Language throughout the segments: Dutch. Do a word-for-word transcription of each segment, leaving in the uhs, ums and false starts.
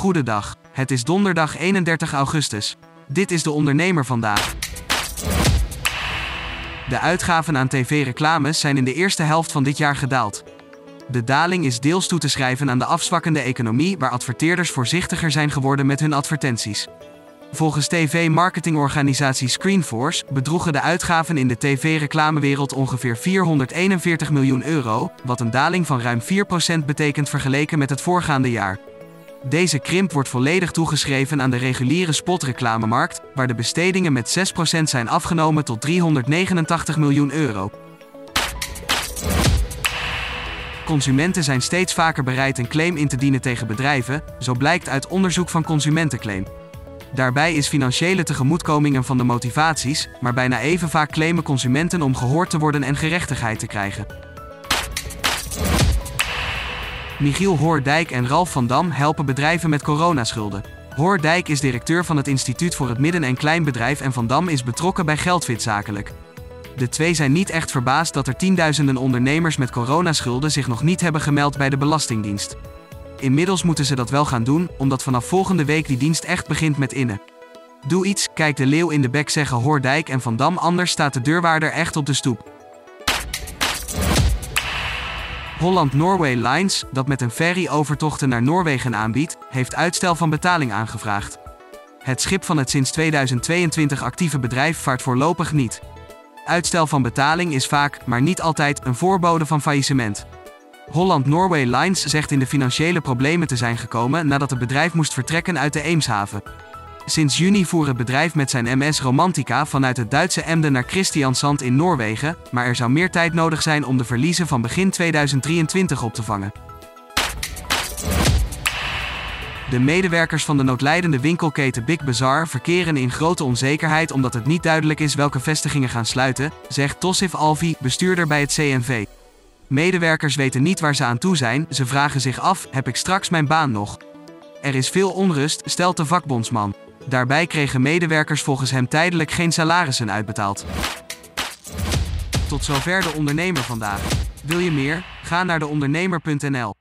Goedendag. Het is donderdag eenendertig augustus. Dit is De Ondernemer vandaag. De uitgaven aan tv-reclames zijn in de eerste helft van dit jaar gedaald. De daling is deels toe te schrijven aan de afzwakkende economie, waar adverteerders voorzichtiger zijn geworden met hun advertenties. Volgens tv-marketingorganisatie Screenforce bedroegen de uitgaven in de tv-reclamewereld ongeveer vierhonderdeenenveertig miljoen euro, wat een daling van ruim vier procent betekent vergeleken met het voorgaande jaar. Deze krimp wordt volledig toegeschreven aan de reguliere spotreclamemarkt, waar de bestedingen met zes procent zijn afgenomen tot driehonderdnegenentachtig miljoen euro. Consumenten zijn steeds vaker bereid een claim in te dienen tegen bedrijven, zo blijkt uit onderzoek van Consumentenclaim. Daarbij is financiële tegemoetkoming een van de motivaties, maar bijna even vaak claimen consumenten om gehoord te worden en gerechtigheid te krijgen. Michiel Hoordijk en Ralf van Dam helpen bedrijven met coronaschulden. Hoordijk is directeur van het Instituut voor het Midden- en Kleinbedrijf en Van Dam is betrokken bij Geldfit Zakelijk. De twee zijn niet echt verbaasd dat er tienduizenden ondernemers met coronaschulden zich nog niet hebben gemeld bij de Belastingdienst. Inmiddels moeten ze dat wel gaan doen, omdat vanaf volgende week die dienst echt begint met innen. Doe iets, kijk de leeuw in de bek, zeggen Hoordijk en Van Dam, anders staat de deurwaarder echt op de stoep. Holland Norway Lines, dat met een ferry overtochten naar Noorwegen aanbiedt, heeft uitstel van betaling aangevraagd. Het schip van het sinds tweeduizend tweeëntwintig actieve bedrijf vaart voorlopig niet. Uitstel van betaling is vaak, maar niet altijd, een voorbode van faillissement. Holland Norway Lines zegt in de financiële problemen te zijn gekomen nadat het bedrijf moest vertrekken uit de Eemshaven. Sinds juni voert het bedrijf met zijn M S Romantica vanuit het Duitse Emden naar Kristiansand in Noorwegen, maar er zou meer tijd nodig zijn om de verliezen van begin tweeduizend drieëntwintig op te vangen. De medewerkers van de noodlijdende winkelketen Big Bazaar verkeren in grote onzekerheid omdat het niet duidelijk is welke vestigingen gaan sluiten, zegt Tossif Alvi, bestuurder bij het C N V. Medewerkers weten niet waar ze aan toe zijn, ze vragen zich af, heb ik straks mijn baan nog? Er is veel onrust, stelt de vakbondsman. Daarbij kregen medewerkers volgens hem tijdelijk geen salarissen uitbetaald. Tot zover De Ondernemer vandaag. Wil je meer? Ga naar de ondernemer punt n l.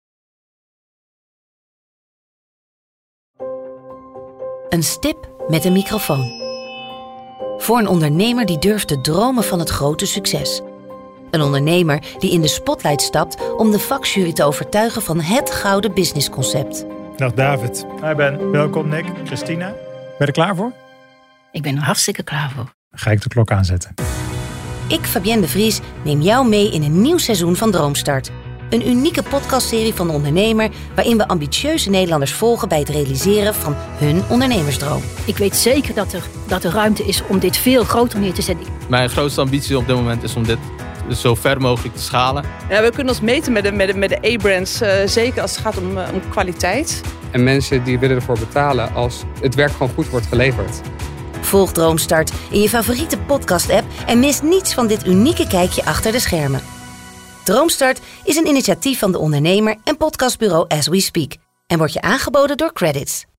Een stip met een microfoon. Voor een ondernemer die durft te dromen van het grote succes. Een ondernemer die in de spotlight stapt om de vakjury te overtuigen van het gouden businessconcept. Dag David. Hi Ben. Welkom Nick. Christina. Ben je er klaar voor? Ik ben er hartstikke klaar voor. Dan ga ik de klok aanzetten. Ik, Fabienne de Vries, neem jou mee in een nieuw seizoen van Droomstart. Een unieke podcastserie van de ondernemer waarin we ambitieuze Nederlanders volgen bij het realiseren van hun ondernemersdroom. Ik weet zeker dat er, dat er ruimte is om dit veel groter neer te zetten. Mijn grootste ambitie op dit moment is om dit zo ver mogelijk te schalen. Ja, we kunnen ons meten met de, met de, met de A-brands, uh, zeker als het gaat om, uh, om kwaliteit. En mensen die willen ervoor betalen als het werk gewoon goed wordt geleverd. Volg Droomstart in je favoriete podcast-app en mis niets van dit unieke kijkje achter de schermen. Droomstart is een initiatief van de ondernemer en podcastbureau As We Speak en wordt je aangeboden door Credits.